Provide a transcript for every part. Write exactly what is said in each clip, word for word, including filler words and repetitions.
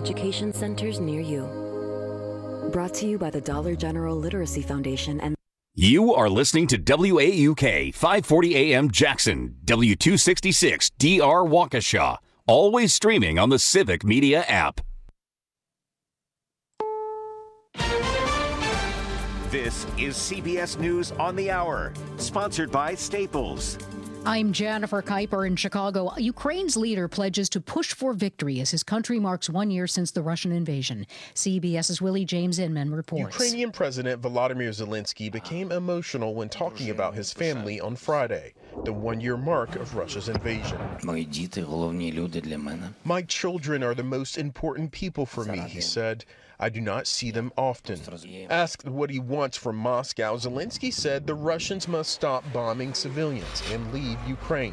education centers near you. Brought to you by the Dollar General Literacy Foundation and You are listening to W A U K five forty A M Jackson, W two sixty-six D R Waukesha, always streaming on the Civic Media app. This is C B S News on the Hour, sponsored by Staples. I'm Jennifer Kuiper in Chicago. Ukraine's leader pledges to push for victory as his country marks one year since the Russian invasion. CBS's Willie James Inman reports. Ukrainian President Volodymyr Zelensky became emotional when talking about his family on Friday, the one-year mark of Russia's invasion. My children are the most important people for me, he said. I do not see them often. Asked what he wants from Moscow, Zelensky said the Russians must stop bombing civilians and leave Ukraine.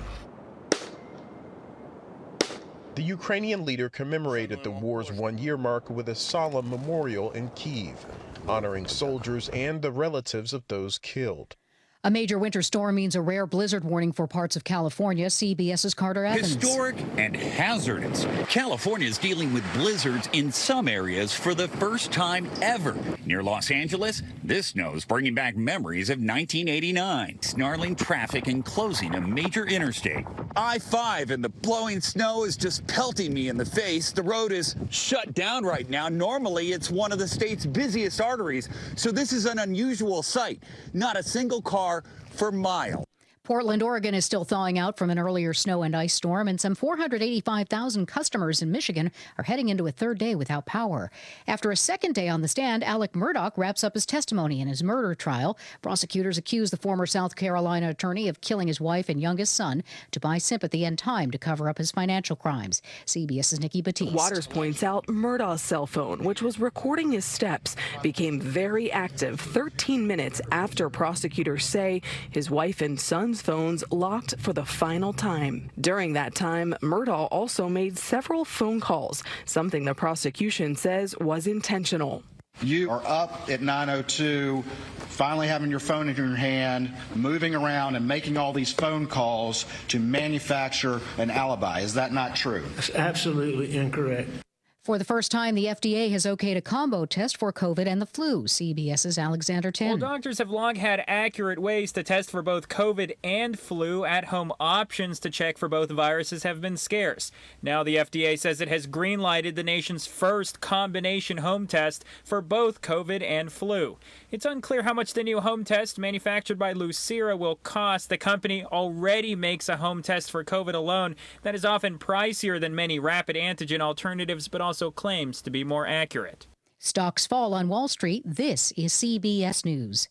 The Ukrainian leader commemorated the war's one-year mark with a solemn memorial in Kyiv, honoring soldiers and the relatives of those killed. A major winter storm means a rare blizzard warning for parts of California. CBS's Carter Evans. Historic and hazardous. California is dealing with blizzards in some areas for the first time ever. Near Los Angeles, this snow is bringing back memories of nineteen eighty-nine. Snarling traffic and closing a major interstate. I five and the blowing snow is just pelting me in the face. The road is shut down right now. Normally, it's one of the state's busiest arteries, so this is an unusual sight. Not a single car for miles. Portland, Oregon is still thawing out from an earlier snow and ice storm, and some four hundred eighty-five thousand customers in Michigan are heading into a third day without power. After a second day on the stand, Alec Murdaugh wraps up his testimony in his murder trial. Prosecutors accuse the former South Carolina attorney of killing his wife and youngest son to buy sympathy and time to cover up his financial crimes. CBS's Nikki Batiste. Waters points out Murdaugh's cell phone, which was recording his steps, became very active thirteen minutes after prosecutors say his wife and son's phones locked for the final time. During that time, Murdaugh also made several phone calls, something the prosecution says was intentional. You are up at nine oh two, finally having your phone in your hand, moving around and making all these phone calls to manufacture an alibi. Is that not true? That's absolutely incorrect. For the first time, the F D A has okayed a combo test for COVID and the flu. CBS's Alexander Tin. Well, doctors have long had accurate ways to test for both COVID and flu. At-home options to check for both viruses have been scarce. Now the F D A says it has green-lighted the nation's first combination home test for both COVID and flu. It's unclear how much the new home test manufactured by Lucira will cost. The company already makes a home test for COVID alone that is often pricier than many rapid antigen alternatives, but also claims to be more accurate. Stocks fall on Wall Street. This is C B S News.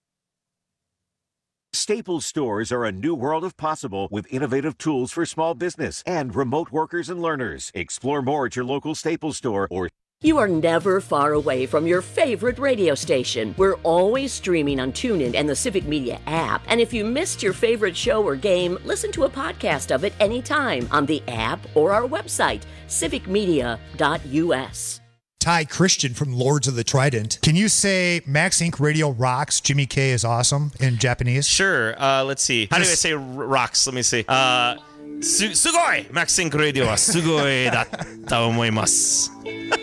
Staples stores are a new world of possible with innovative tools for small business and remote workers and learners. Explore more at your local Staples store or You are never far away from your favorite radio station. We're always streaming on TuneIn and the Civic Media app. And if you missed your favorite show or game, listen to a podcast of it anytime on the app or our website, civic media dot u s. Ty Christian from Lords of the Trident. Can you say Max Incorporated Radio rocks, Jimmy K is awesome in Japanese? Sure. Uh, let's see. How do I say rocks? Let me see. Uh, su- sugoi! Max Incorporated Radio wa sugoi datta omoimasu.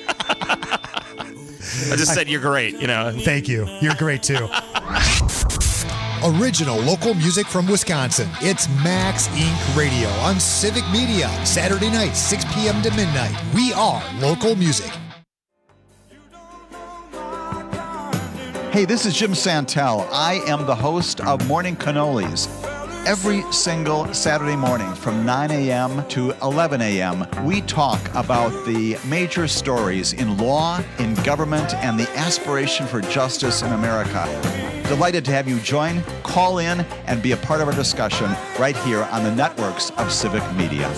I just said you're great, you know. Thank you. You're great, too. Original local music from Wisconsin. It's Max Incorporated Radio on Civic Media. Saturday night, six p.m. to midnight. We are local music. Hey, this is Jim Santel. I am the host of Morning Cannolis. Every single Saturday morning from nine a.m. to eleven a.m., we talk about the major stories in law, in government, and the aspiration for justice in America. Delighted to have you join, call in, and be a part of our discussion right here on the networks of Civic Media.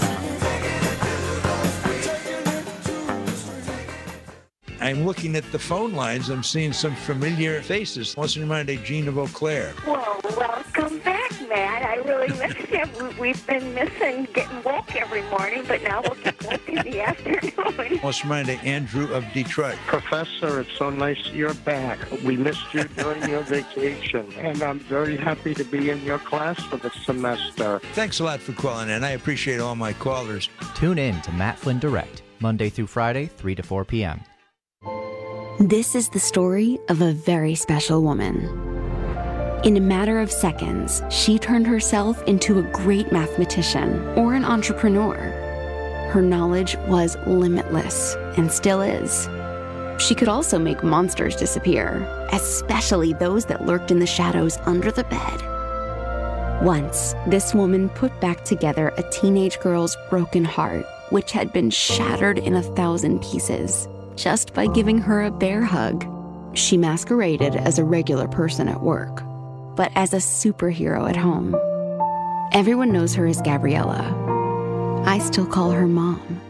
I'm looking at the phone lines. I'm seeing some familiar faces. What's in mind, Gina Vauclair? Well, welcome back, Matt. I really missed you. We've been missing getting woke every morning, but now we'll get woke in the afternoon. What's in mind, Andrew of Detroit? Professor, it's so nice you're back. We missed you during your vacation, and I'm very happy to be in your class for the semester. Thanks a lot for calling in. I appreciate all my callers. Tune in to Matt Flynn Direct Monday through Friday, three to four p.m. This is the story of a very special woman. In a matter of seconds, she turned herself into a great mathematician or an entrepreneur. Her knowledge was limitless and still is. She could also make monsters disappear, especially those that lurked in the shadows under the bed. Once, this woman put back together a teenage girl's broken heart, which had been shattered in a thousand pieces, just by giving her a bear hug. She masqueraded as a regular person at work, but as a superhero at home. Everyone knows her as Gabriella. I still call her Mom.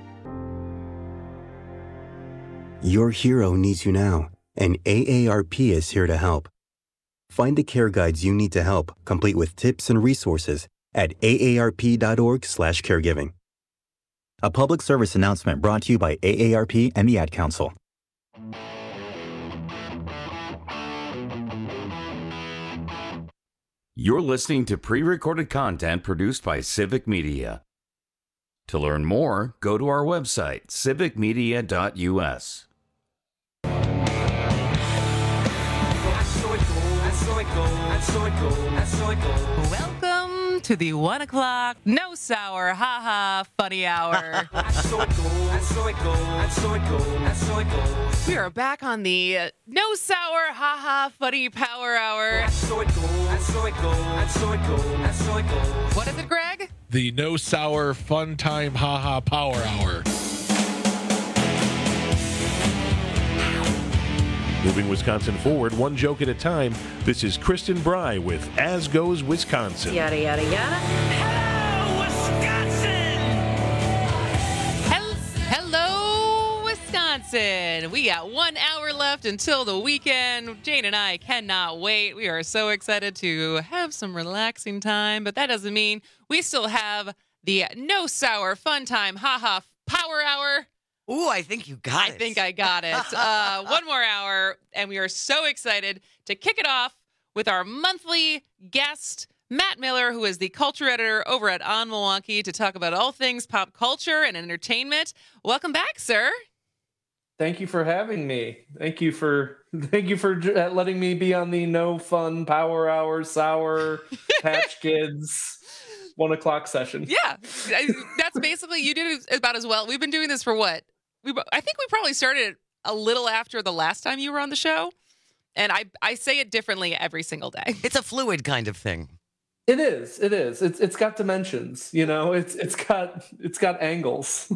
Your hero needs you now, and A A R P is here to help. Find the care guides you need to help, complete with tips and resources at A A R P dot org slash caregiving. A public service announcement brought to you by A A R P and the Ad Council. You're listening to pre-recorded content produced by Civic Media. To learn more, go to our website, civic media dot u s. Welcome to the one o'clock no sour haha funny hour. We are back on the uh, no sour haha funny power hour. What is it, Greg? The no sour fun time haha power hour. Moving Wisconsin forward, one joke at a time. This is Kristen Bry with As Goes Wisconsin. Yada, yada, yada. Hello, Wisconsin! Hel- Hello, Wisconsin! We got one hour left until the weekend. Jane and I cannot wait. We are so excited to have some relaxing time, but that doesn't mean we still have the no sour fun time haha power hour. Ooh, I think you got I it. I think I got it. Uh, one more hour, and we are so excited to kick it off with our monthly guest, Matt Miller, who is the culture editor over at On Milwaukee, to talk about all things pop culture and entertainment. Welcome back, sir. Thank you for having me. Thank you for thank you for letting me be on the no fun power hour sour Patch Kids one o'clock session. Yeah, that's basically you did it about as well. We've been doing this for what? We, I think we probably started a little after the last time you were on the show. And I, I say it differently every single day. It's a fluid kind of thing. It is. It is. It's it's got dimensions, you know. It's it's got it's got angles.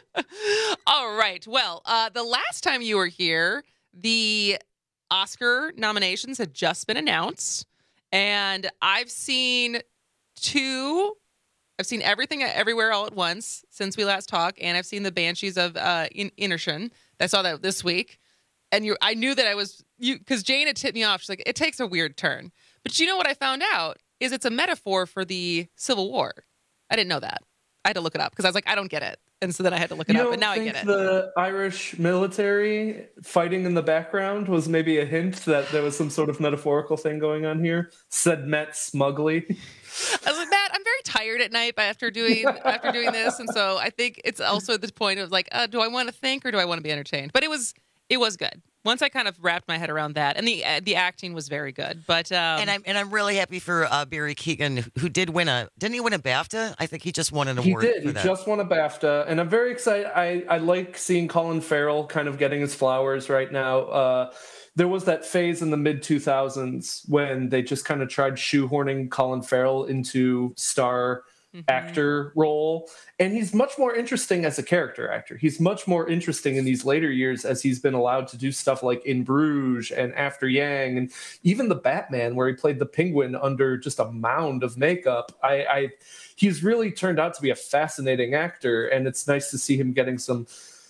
All right. Well, uh, the last time you were here, the Oscar nominations had just been announced, and I've seen two. I've seen Everything Everywhere All at Once since we last talked, and I've seen The Banshees of uh, In- Inisherin. I saw that this week, and you, I knew that I was you because Jane had tipped me off. She's like, "It takes a weird turn," but you know what I found out is it's a metaphor for the Civil War. I didn't know that. I had to look it up because I was like, I don't get it, and so then I had to look it you up, and now I think get it. The Irish military fighting in the background was maybe a hint that there was some sort of metaphorical thing going on here. Said Matt smugly. I was like, Matt, I'm very tired at night after doing after doing this, and so I think it's also at this point of like, uh, do I want to think or do I want to be entertained? But it was it was good once I kind of wrapped my head around that, and the uh, the acting was very good. But um, and I'm and I'm really happy for uh, Barry Keoghan, who did win a didn't he win a BAFTA? I think he just won an He award. did. For He that. just won a BAFTA, and I'm very excited. I I like seeing Colin Farrell kind of getting his flowers right now. Uh, There was that phase in the mid two thousands when they just kind of tried shoehorning Colin Farrell into star mm-hmm. actor role. And he's much more interesting as a character actor. He's much more interesting in these later years as he's been allowed to do stuff like In Bruges and After Yang and even The Batman, where he played the Penguin under just a mound of makeup. I, I he's really turned out to be a fascinating actor, and it's nice to see him getting some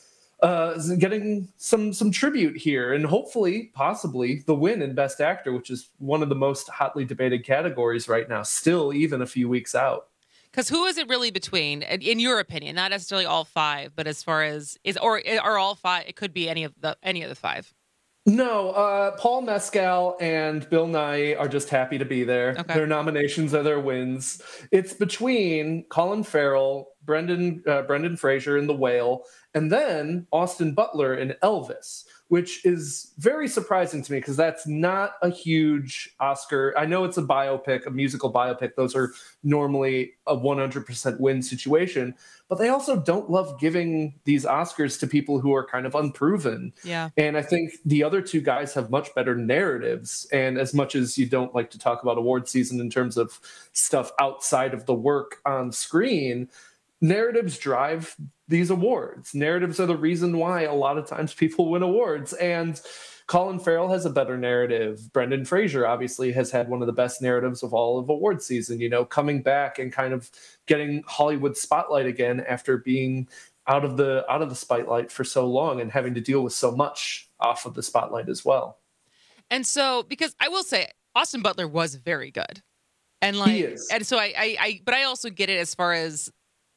Uh, getting some some tribute here, and hopefully, possibly, the win in Best Actor, which is one of the most hotly debated categories right now, still even a few weeks out. Because who is it really between, in your opinion? Not necessarily all five, but as far as is, or are all five? It could be any of the any of the five. No, uh, Paul Mescal and Bill Nighy are just happy to be there. Okay. Their nominations are their wins. It's between Colin Farrell, Brendan uh, Brendan Fraser in The Whale, and then Austin Butler in Elvis, which is very surprising to me because that's not a huge Oscar. I know it's a biopic, a musical biopic. Those are normally a one hundred percent win situation, but they also don't love giving these Oscars to people who are kind of unproven. Yeah. And I think the other two guys have much better narratives. And as much as you don't like to talk about award season in terms of stuff outside of the work on screen, narratives drive these awards. Narratives are the reason why a lot of times people win awards. And Colin Farrell has a better narrative. Brendan Fraser obviously has had one of the best narratives of all of award season, you know, coming back and kind of getting Hollywood spotlight again after being out of the out of the spotlight for so long and having to deal with so much off of the spotlight as well. And so, because I will say, Austin Butler was very good. And like, he is. And so I, I, I, but I also get it as far as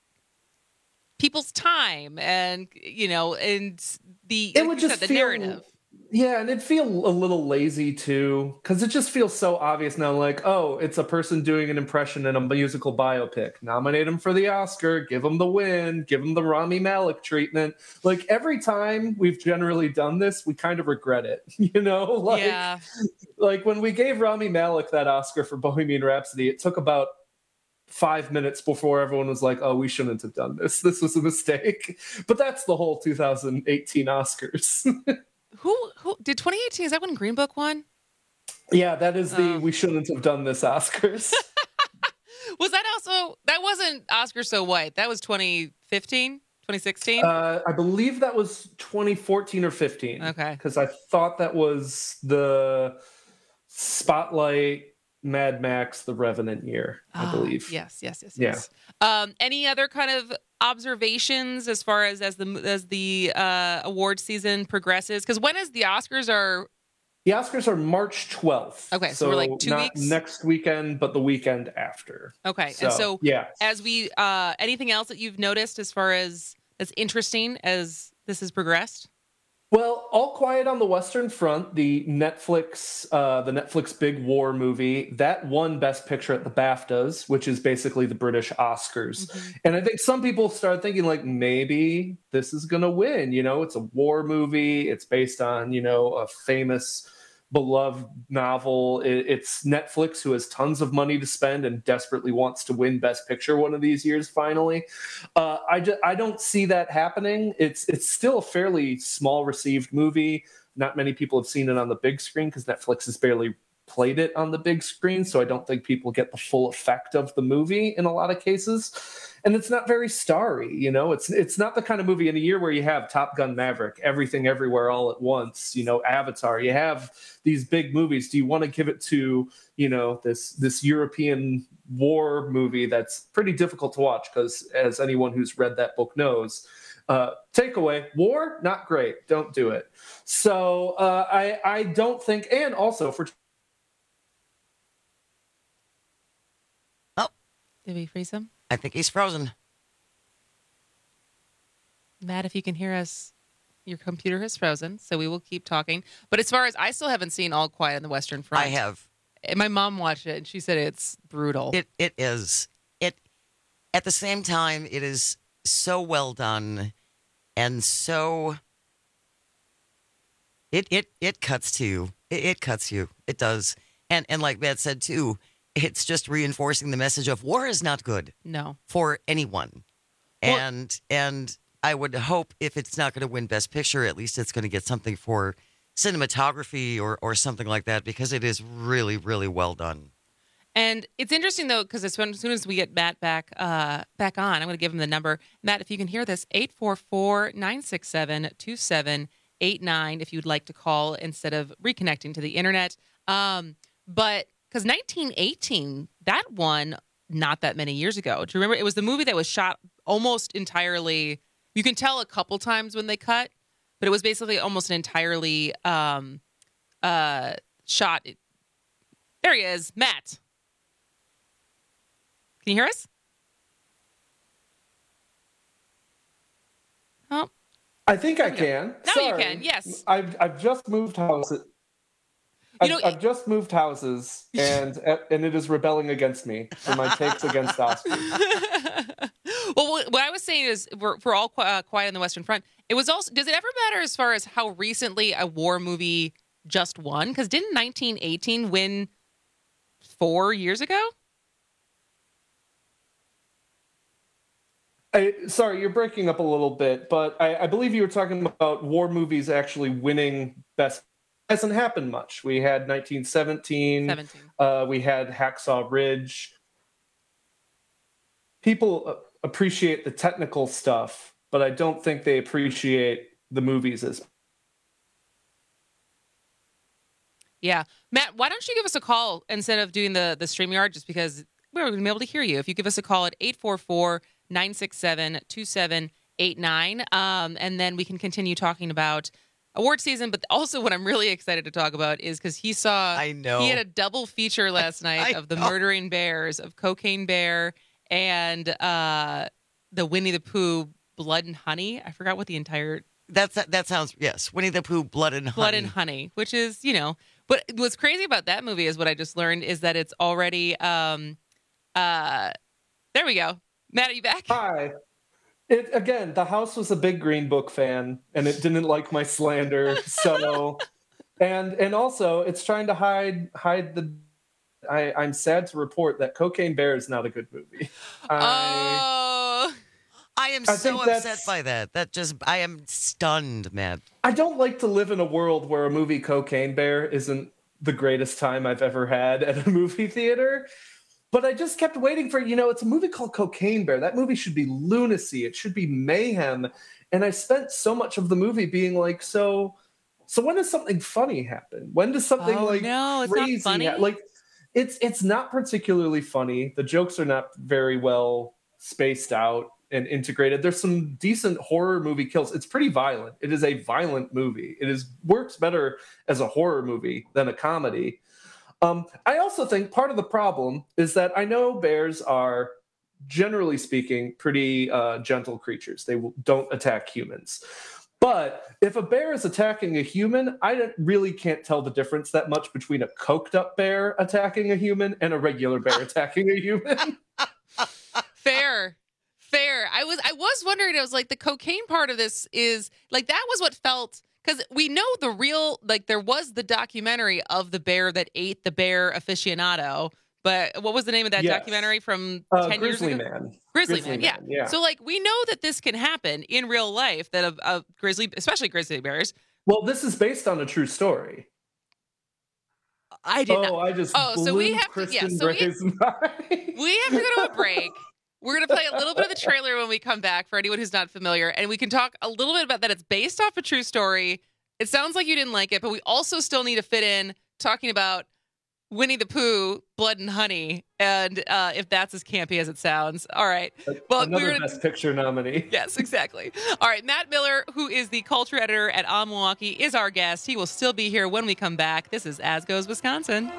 people's time and, you know, and the, it like would you just said, the feel, narrative. Yeah, and it'd feel a little lazy too, because it just feels so obvious now, like, oh, it's a person doing an impression in a musical biopic. Nominate him for the Oscar, give him the win, give him the Rami Malek treatment. Like, every time we've generally done this, we kind of regret it, you know? Like, yeah. Like, when we gave Rami Malek that Oscar for Bohemian Rhapsody, it took about five minutes before everyone was like, oh, we shouldn't have done this. This was a mistake. But that's the whole two thousand eighteen Oscars. Who who did twenty eighteen? Is that when Green Book won? Yeah, that is the Oh. we shouldn't have done this Oscars. Was that also, that wasn't Oscar So White. That was twenty fifteen, twenty sixteen? uh, I believe that was twenty fourteen or fifteen. Okay. Because I thought that was the Spotlight, Mad Max, The Revenant year, I Ah, believe. Yes, yes, yes, Yeah. yes. Um, any other kind of observations as far as as the as the uh, award season progresses? Because when is the Oscars are? The Oscars are March twelfth. Okay, so we're like two not weeks? next weekend, but the weekend after. Okay, and so yeah. as we uh, anything else that you've noticed as far as as interesting as this has progressed? Well, All Quiet on the Western Front, the Netflix, uh, the Netflix big war movie, that won Best Picture at the BAFTAs, which is basically the British Oscars. Mm-hmm. And I think some people started thinking, like, maybe this is going to win. You know, it's a war movie. It's based on, you know, a famous, beloved novel. It, it's Netflix, who has tons of money to spend and desperately wants to win Best Picture one of these years. Finally, uh, I just, I don't see that happening. It's it's still a fairly small received movie. Not many people have seen it on the big screen because Netflix has barely played it on the big screen. So I don't think people get the full effect of the movie in a lot of cases. And it's not very starry, you know, it's it's not the kind of movie in a year where you have Top Gun Maverick, Everything Everywhere All at Once, you know, Avatar, you have these big movies. Do you want to give it to, you know, this this European war movie that's pretty difficult to watch because, as anyone who's read that book knows, uh, takeaway, war, not great. Don't do it. So uh, I, I don't think, and also for Did we freeze him? I think he's frozen. Matt, if you can hear us, your computer has frozen, so we will keep talking. But as far as I still haven't seen All Quiet on the Western Front. I have. And my mom watched it, and she said it's brutal. It it is. It at the same time, it is so well done, and so it it it cuts to you. It, it cuts you. It does. And and like Matt said too, it's just reinforcing the message of war is not good. No. For anyone. Well- and and I would hope if it's not going to win Best Picture, at least it's going to get something for cinematography or, or something like that, because it is really, really well done. And it's interesting, though, because as soon as soon as we get Matt back uh, back on, I'm going to give him the number. Matt, if you can hear this, eight four four, nine six seven, two seven eight nine, if you'd like to call instead of reconnecting to the internet. Um, but because nineteen eighteen, that won not that many years ago. Do you remember? It was the movie that was shot almost entirely. You can tell a couple times when they cut, but it was basically almost an entirely um, uh, shot. There he is, Matt. Can you hear us? Oh, I think I can. Now Sorry. you can, yes. I've I've just moved houses. You I've, know- I've just moved houses, and and it is rebelling against me for my takes against Oscars. Well, what what I was saying is we're, we're all qu- uh, quiet on the Western Front. It was also, does it ever matter as far as how recently a war movie just won? Because didn't nineteen eighteen win four years ago? I, sorry, you're breaking up a little bit, but I, I believe you were talking about war movies actually winning best. It hasn't happened much. We had nineteen seventeen. seventeen. Uh, we had Hacksaw Ridge. People uh, appreciate the technical stuff, but I don't think they appreciate the movies as. Yeah. Matt, why don't you give us a call instead of doing the, the StreamYard, just because we're going to be able to hear you. If you give us a call at eight four four, nine six seven, two seven eight nine, um, and then we can continue talking about award season. But also what I'm really excited to talk about is because he saw, I know. he had a double feature last night I of the know. Murdering Bears, of Cocaine Bear and uh, the Winnie the Pooh Blood and Honey. I forgot what the entire... That's that sounds, yes, Winnie the Pooh Blood and Honey. Blood and Honey, which is, you know... But what's crazy about that movie is what I just learned is that it's already... Um, uh, there we go. Matt, are you back? Hi. It, again, the house was a big Green Book fan, and it didn't like my slander. So, and and also, it's trying to hide hide the. I, I'm sad to report that Cocaine Bear is not a good movie. I, oh, I am I so think upset that's- by that. That just, I am stunned, man. I don't like to live in a world where a movie Cocaine Bear isn't the greatest time I've ever had at a movie theater. But I just kept waiting for, you know, it's a movie called Cocaine Bear. That movie should be lunacy. It should be mayhem. And I spent so much of the movie being like, so, so when does something funny happen? When does something Oh, like no, it's not crazy funny? ha- Like, it's it's not particularly funny. The jokes are not very well spaced out and integrated. There's some decent horror movie kills. It's pretty violent. It is a violent movie. It is works better as a horror movie than a comedy. Um, I also think part of the problem is that I know bears are, generally speaking, pretty uh, gentle creatures. They w- don't attack humans. But if a bear is attacking a human, I don't, really can't tell the difference that much between a coked up bear attacking a human and a regular bear attacking a human. fair. Fair. I was I was wondering, I was like, the cocaine part of this is, like, that was what felt... Because we know the real, like, there was the documentary of the bear that ate the bear aficionado. But what was the name of that Yes. documentary from Uh, ten Grizzly years ago? Man. Grizzly, Grizzly Man, yeah. Man, yeah. So, like, we know that this can happen in real life, that a, a grizzly, especially grizzly bears. Well, this is based on a true story. I did oh, not. I just Oh, blew so we have to, Kristen yeah, so we, Gray's mind. we have to go to a break. We're going to play a little bit of the trailer when we come back for anyone who's not familiar. And we can talk a little bit about that. It's based off a true story. It sounds like you didn't like it, but we also still need to fit in talking about Winnie the Pooh, Blood and Honey, and uh, if that's as campy as it sounds. All right. Well, Another we're gonna, Best Picture nominee. Yes, exactly. All right. Matt Miller, who is the culture editor at On Milwaukee, is our guest. He will still be here when we come back. This is As Goes Wisconsin.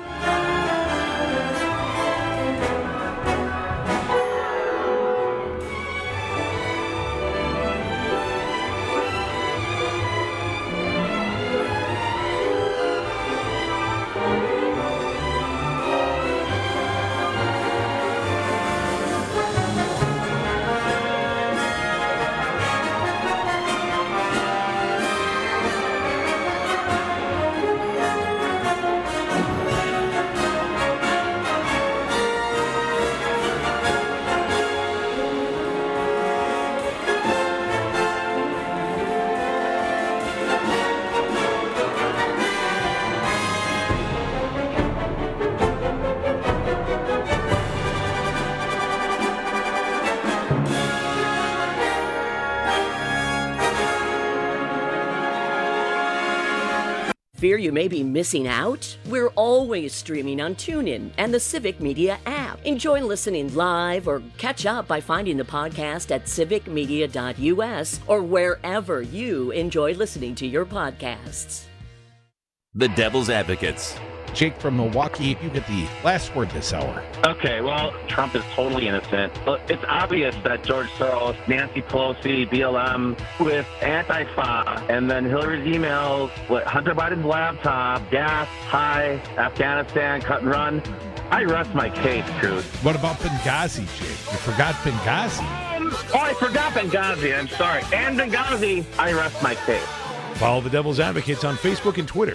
Fear you may be missing out? We're always streaming on TuneIn and the Civic Media app. Enjoy listening live or catch up by finding the podcast at civic media dot u s or wherever you enjoy listening to your podcasts. The Devil's Advocates. Jake from Milwaukee, you get the last word this hour. Okay, well, Trump is totally innocent. But it's obvious that George Soros, Nancy Pelosi, B L M with Antifa, and then Hillary's emails, what, Hunter Biden's laptop, gas, high, Afghanistan, cut and run. I rest my case, Truth. What about Benghazi, Jake? You forgot Benghazi. Oh, I forgot Benghazi. I'm sorry. And Benghazi, I rest my case. Follow the Devil's Advocates on Facebook and Twitter.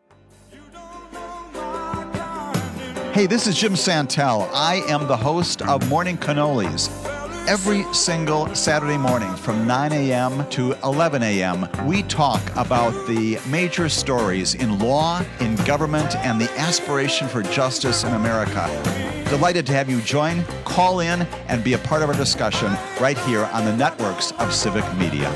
Hey, this is Jim Santel. I am the host of Morning Cannolis. Every single Saturday morning from nine a.m. to eleven a.m., we talk about the major stories in law, in government, and the aspiration for justice in America. Delighted to have you join, call in, and be a part of our discussion right here on the networks of Civic Media.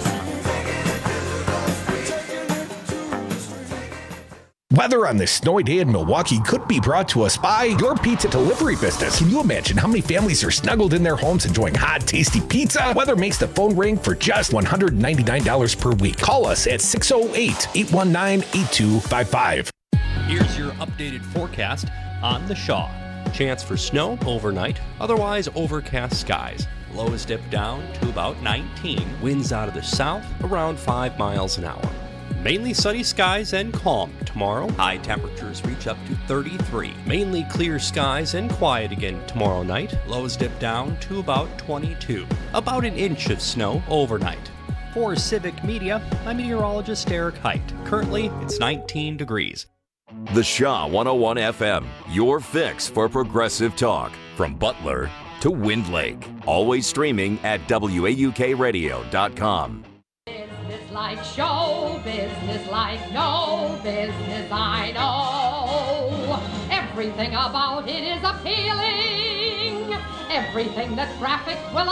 Weather on this snowy day in Milwaukee could be brought to us by your pizza delivery business. Can you imagine how many families are snuggled in their homes enjoying hot, tasty pizza? Weather makes the phone ring for just one hundred ninety-nine dollars per week. Call us at six oh eight, eight one nine, eight two five five. Here's your updated forecast on the Shaw. Chance for snow overnight, otherwise overcast skies. Lows dip down to about nineteen. Winds out of the south around five miles an hour. Mainly sunny skies and calm tomorrow. High temperatures reach up to thirty-three. Mainly clear skies and quiet again tomorrow night. Lows dip down to about twenty-two. About an inch of snow overnight. For Civic Media, I'm meteorologist Eric Height. Currently, it's nineteen degrees. The Shaw one oh one F M, your fix for progressive talk. From Butler to Wind Lake. Always streaming at W A U K radio dot com. Business like show, business like no business I know. Everything about it is appealing. Everything that traffic will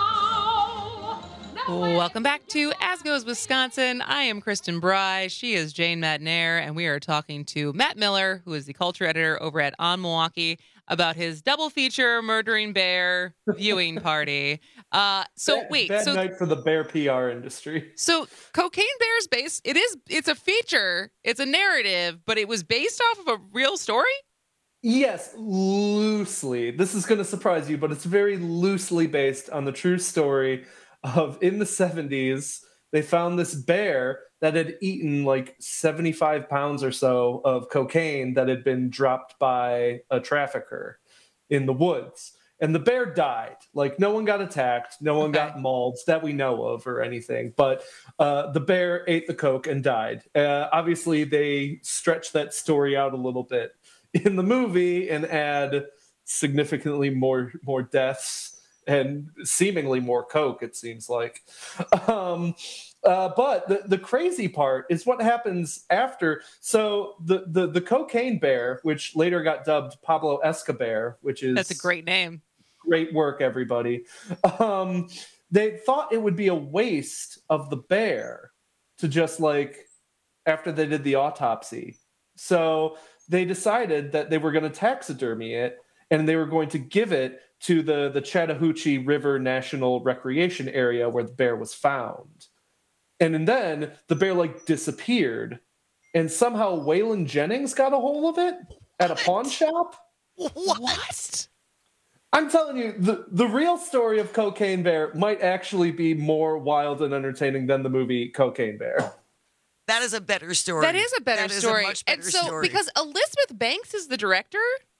allow. Welcome back to As Goes Wisconsin. I am Kristen Bry. She is Jane Madnair, and we are talking to Matt Miller, who is the culture editor over at On Milwaukee, about his double feature Murdering Bear viewing party. Uh, so bad, wait, bad so night for the bear P R industry. So Cocaine Bear's based. It is. It's a feature. It's a narrative, but it was based off of a real story. Yes, loosely. This is going to surprise you, but it's very loosely based on the true story of in the seventies. They found this bear that had eaten like seventy-five pounds or so of cocaine that had been dropped by a trafficker in the woods. And the bear died. Like, no one got attacked. No one okay. got mauled that we know of or anything. But uh, the bear ate the coke and died. Uh, obviously, they stretched that story out a little bit in the movie and add significantly more more deaths and seemingly more coke, it seems like. Um, uh, but the, the crazy part is what happens after. So the, the, the cocaine bear, which later got dubbed Pablo Escobar, which is... That's a great name. Great work, everybody. Um, they thought it would be a waste of the bear to just like, after they did the autopsy. So they decided that they were going to taxidermy it and they were going to give it to the, the Chattahoochee River National Recreation Area where the bear was found. And then the bear like disappeared and somehow Waylon Jennings got a hold of it at a pawn shop. What? I'm telling you, the, the real story of Cocaine Bear might actually be more wild and entertaining than the movie Cocaine Bear. That is a better story. That is a better that story. Is a much better and so, story. because Elizabeth Banks is the director?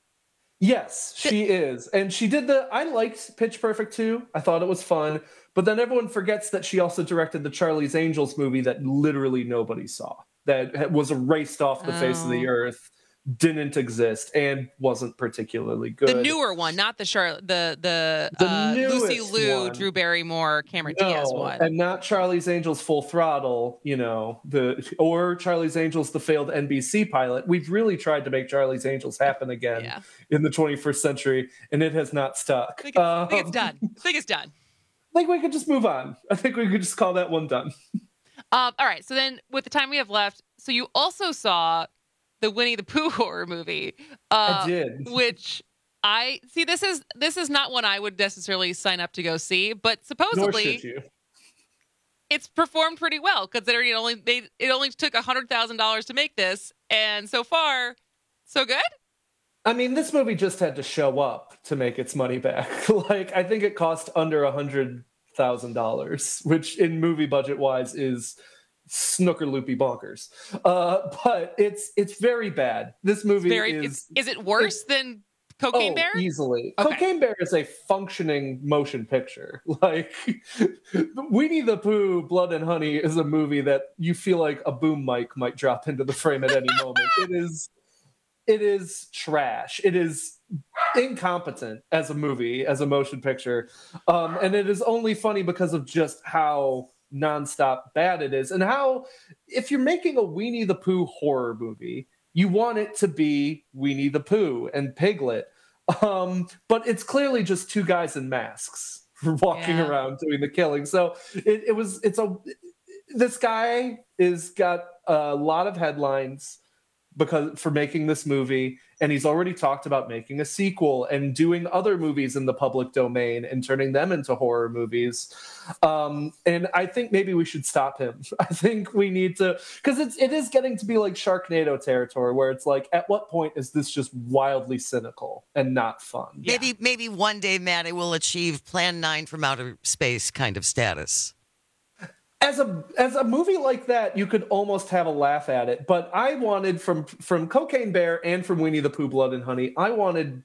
Yes, she is. And she did the, I liked Pitch Perfect too. I thought it was fun. But then everyone forgets that she also directed the Charlie's Angels movie that literally nobody saw. That was erased off the oh. face of the earth. Didn't exist and wasn't particularly good. The newer one, not the Char- the the, the uh, Lucy Liu, one. Drew Barrymore, Cameron no, Diaz one, and not Charlie's Angels Full Throttle. You know the or Charlie's Angels the failed N B C pilot. We've really tried to make Charlie's Angels happen again yeah. in the twenty-first century, and it has not stuck. I think it's, um, I think it's done. I think it's done. I think we could just move on. I think we could just call that one done. Um, all right. So then, with the time we have left, so you also saw the Winnie the Pooh horror movie. Uh, I did. Which I see. This is this is not one I would necessarily sign up to go see, but supposedly Nor should you. It's performed pretty well considering it only they it only took a hundred thousand dollars to make this, and so far, so good. I mean, this movie just had to show up to make its money back. Like, I think it cost under a hundred thousand dollars, which in movie budget wise is snooker loopy bonkers. Uh, but it's it's very bad. This movie very, is. It's, is it worse than Cocaine oh, Bear? Easily. Okay. Cocaine Bear is a functioning motion picture. Like, Winnie the Pooh, Blood and Honey is a movie that you feel like a boom mic might drop into the frame at any moment. It is, it is trash. It is incompetent as a movie, as a motion picture. Um, and it is only funny because of just how nonstop bad it is. And how, if you're making a Winnie the Pooh horror movie, you want it to be Winnie the Pooh and Piglet. Um, but it's clearly just two guys in masks walking Yeah. around doing the killing. So it, it was, it's a, this guy is got a lot of headlines because for making this movie, and he's already talked about making a sequel and doing other movies in the public domain and turning them into horror movies. Um, and I think maybe we should stop him. I think we need to, because it's it is getting to be like Sharknado territory, where it's like, at what point is this just wildly cynical and not fun? Maybe maybe one day, Matt, it will achieve Plan nine from outer space kind of status. As a as a movie like that, you could almost have a laugh at it. But I wanted from from Cocaine Bear and from Winnie the Pooh, Blood and Honey, I wanted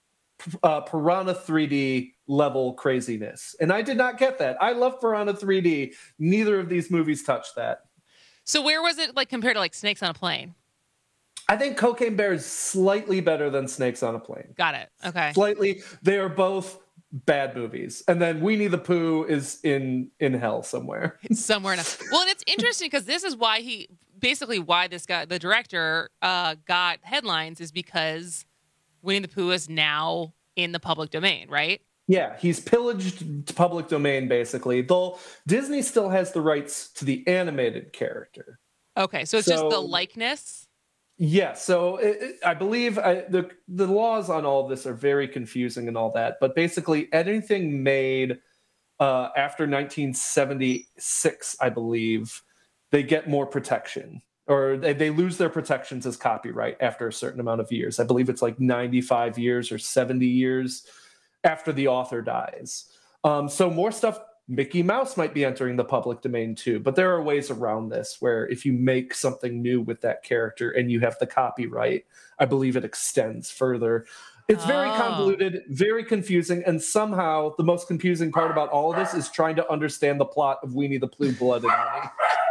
uh, Piranha three D level craziness, and I did not get that. I love Piranha three D. Neither of these movies touched that. So where was it like compared to like Snakes on a Plane? I think Cocaine Bear is slightly better than Snakes on a Plane. Got it. Okay. Slightly. They are both bad movies, and then Winnie the Pooh is in in hell somewhere. Somewhere enough. Well, and it's interesting because this is why he basically why this guy, the director, uh, got headlines is because Winnie the Pooh is now in the public domain, right? Yeah, he's pillaged public domain basically. Though Disney still has the rights to the animated character. Okay, so it's So- just the likeness. Yeah, so it, it- I believe I, the the laws on all of this are very confusing and all that. But basically, anything made uh, after nineteen seventy-six, I believe, they get more protection, or they, they lose their protections as copyright after a certain amount of years. I believe it's like ninety-five years or seventy years after the author dies. Um, so more stuff. Mickey Mouse might be entering the public domain too, but there are ways around this where if you make something new with that character and you have the copyright, I believe it extends further. It's very Oh. convoluted, very confusing, and somehow the most confusing part about all of this is trying to understand the plot of Winnie the Pooh, Blood and Honey.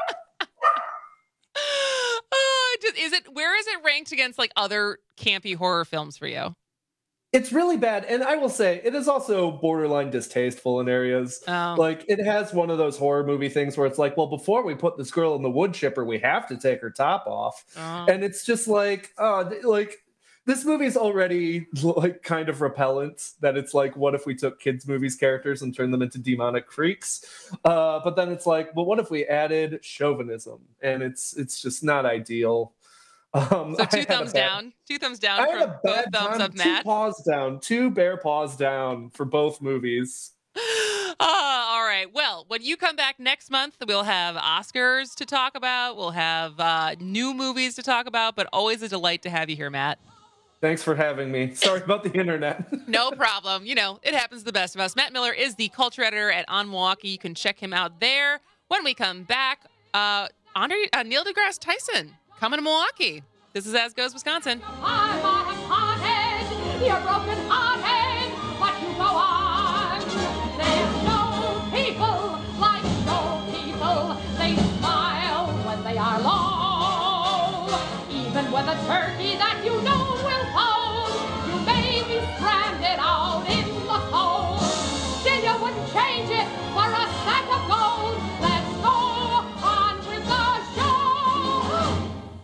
Oh, just- is it where is it ranked against like other campy horror films for you? It's really bad, and I will say it is also borderline distasteful in areas. Oh. Like it has one of those horror movie things where it's like, well, before we put this girl in the wood chipper, we have to take her top off, Oh. and it's just like, oh, th- like this movie's already like kind of repellent. That it's like, what if we took kids' movies characters and turned them into demonic freaks? Uh, but then it's like, well, what if we added chauvinism? And it's it's just not ideal. Um, So I two had a thumbs bad- down, two thumbs down I had from a both bad thumbs time. up, Two Matt. paws down, two bear paws down for both movies. Ah, all right. Well, when you come back next month, we'll have Oscars to talk about. We'll have uh, new movies to talk about, but always a delight to have you here, Matt. Thanks for having me. Sorry about the internet. No problem. You know, it happens to the best of us. Matt Miller is the culture editor at On Milwaukee. You can check him out there. When we come back, uh, Andre, uh, Neil deGrasse Tyson coming to Milwaukee. This is As Goes Wisconsin. I'm hearted, you're broken hearted, but you go on. There's no people like no people. They smile when they are low. Even with a turkey that you know will fold, you may be stranded out in the cold. Still you wouldn't change it for a sack of gold. Let's go on with the show.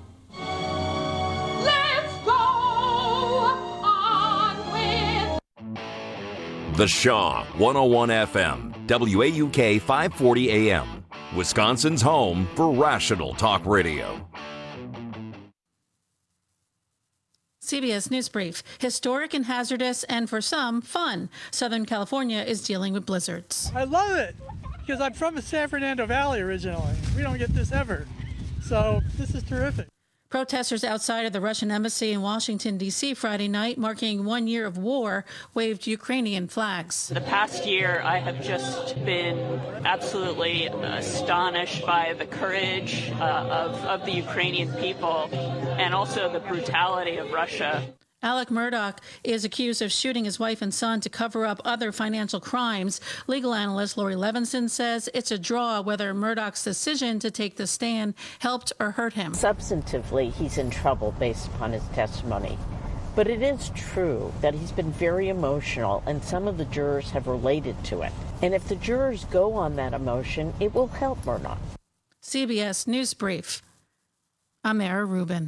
Let's go on with The Shaw, one oh one F M, W A U K five forty A M, Wisconsin's home for rational talk radio. C B S News Brief. Historic and hazardous, and for some, fun. Southern California is dealing with blizzards. I love it because I'm from the San Fernando Valley originally. We don't get this ever. So this is terrific. Protesters outside of the Russian embassy in Washington, D C Friday night, marking one year of war, waved Ukrainian flags. The past year, I have just been absolutely astonished by the courage uh, of, of the Ukrainian people and also the brutality of Russia. Alec Murdaugh is accused of shooting his wife and son to cover up other financial crimes. Legal analyst Lori Levinson says it's a draw whether Murdaugh's decision to take the stand helped or hurt him. Substantively, he's in trouble based upon his testimony. But it is true that he's been very emotional, and some of the jurors have related to it. And if the jurors go on that emotion, it will help Murdaugh. C B S News Brief. I'm Era Rubin.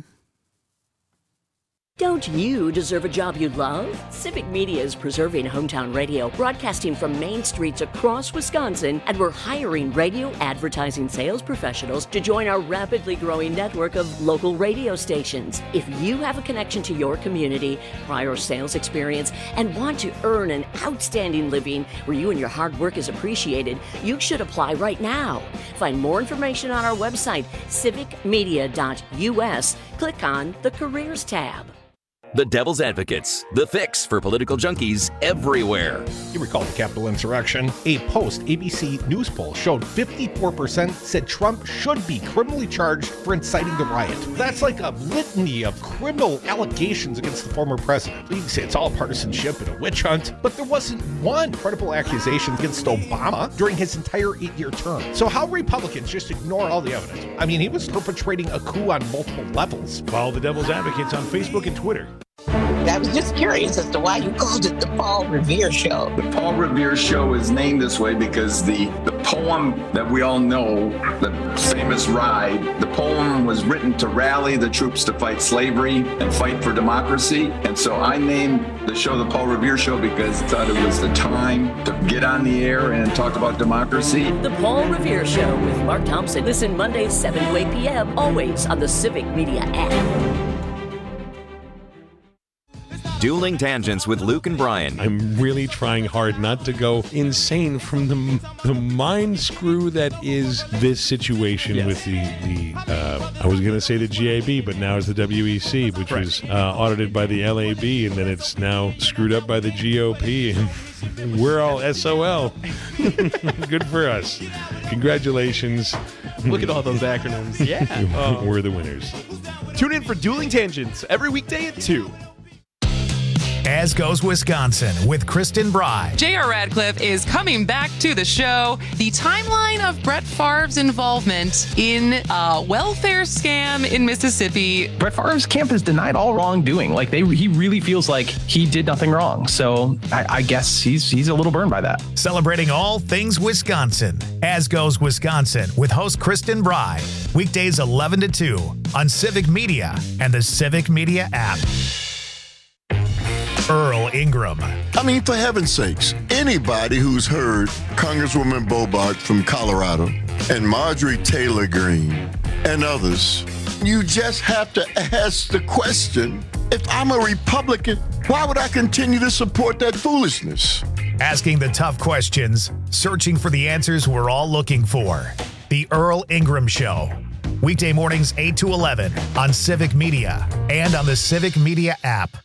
Don't you deserve a job you love? Civic Media is preserving hometown radio, broadcasting from main streets across Wisconsin, and we're hiring radio advertising sales professionals to join our rapidly growing network of local radio stations. If you have a connection to your community, prior sales experience, and want to earn an outstanding living where you and your hard work is appreciated, you should apply right now. Find more information on our website, civic media dot U S. Click on the Careers tab. The Devil's Advocates, the fix for political junkies everywhere. You recall the Capitol insurrection? A post-A B C News poll showed fifty-four percent said Trump should be criminally charged for inciting the riot. That's like a litany of criminal allegations against the former president. You can say it's all partisanship and a witch hunt, but there wasn't one credible accusation against Obama during his entire eight-year term. So how Republicans just ignore all the evidence? I mean, he was perpetrating a coup on multiple levels. Follow the Devil's Advocates on Facebook and Twitter. I was just curious as to why you called it the Paul Revere Show. The Paul Revere Show is named this way because the, the poem that we all know, the famous Ride, the poem was written to rally the troops to fight slavery and fight for democracy. And so I named the show the Paul Revere Show because I thought it was the time to get on the air and talk about democracy. The Paul Revere Show with Mark Thompson. Listen Mondays, seven to eight p.m., always on the Civic Media app. Dueling Tangents with Luke and Brian. I'm really trying hard not to go insane from the the mind screw that is this situation yes. with the, the uh, I was going to say the G A B, but now it's the W E C, which right. was uh, audited by the L A B, and then it's now screwed up by the G O P, and we're all S O L. Good for us. Congratulations. Look at all those acronyms. Yeah. um, we're the winners. Tune in for Dueling Tangents every weekday at two. As Goes Wisconsin with Kristen Bry. J R. Radcliffe is coming back to the show. The timeline of Brett Favre's involvement in a welfare scam in Mississippi. Brett Favre's camp has denied all wrongdoing. Like they, he really feels like he did nothing wrong. So I, I guess he's he's a little burned by that. Celebrating all things Wisconsin. As Goes Wisconsin with host Kristen Bry. Weekdays eleven to two on Civic Media and the Civic Media app. Earl Ingram. I mean, for heaven's sakes, anybody who's heard Congresswoman Boebert from Colorado and Marjorie Taylor Greene and others, you just have to ask the question, if I'm a Republican, why would I continue to support that foolishness? Asking the tough questions, searching for the answers we're all looking for. The Earl Ingram Show. Weekday mornings eight to eleven on Civic Media and on the Civic Media app.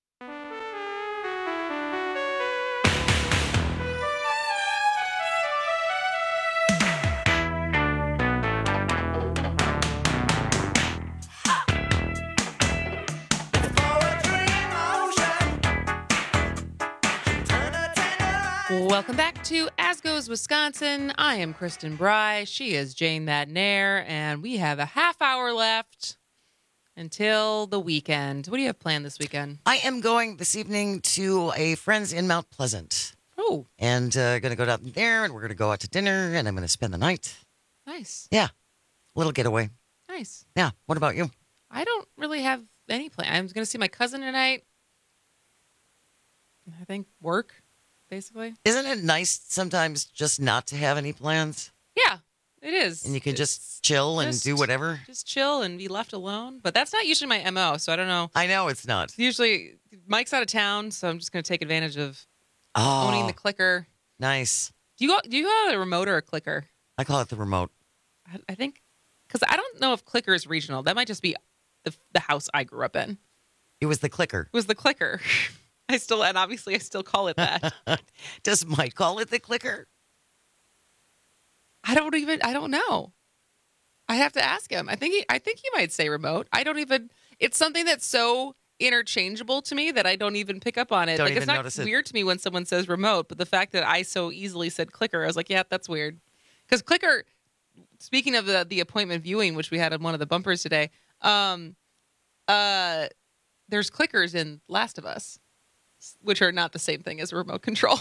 Welcome back to As Goes Wisconsin. I am Kristen Bry. She is Jane That Nair, and we have a half hour left until the weekend. What do you have planned this weekend? I am going this evening to a friend's in Mount Pleasant. Oh. And uh, going to go down there, and we're going to go out to dinner, and I'm going to spend the night. Nice. Yeah. Little getaway. Nice. Yeah. What about you? I don't really have any plan. I'm going to see my cousin tonight. I think work. Basically. Isn't it nice sometimes just not to have any plans? Yeah, it is. And you can it's just chill and just, do whatever? Just chill and be left alone. But that's not usually my M O, so I don't know. I know it's not. Usually, Mike's out of town, so I'm just going to take advantage of oh, owning the clicker. Nice. Do you, go, do you call it a remote or a clicker? I call it the remote. I, I think, because I don't know if clicker is regional. That might just be the, the house I grew up in. It was the clicker. It was the clicker. I still, and obviously I still call it that. Does Mike call it the clicker? I don't even, I don't know. I have to ask him. I think he, I think he might say remote. I don't even, it's something that's so interchangeable to me that I don't even pick up on it. Don't like even it's not notice it. weird to me when someone says remote, but the fact that I so easily said clicker, I was like, yeah, that's weird. Because clicker, speaking of the the appointment viewing, which we had on one of the bumpers today, um, uh, there's clickers in Last of Us, which are not the same thing as remote control.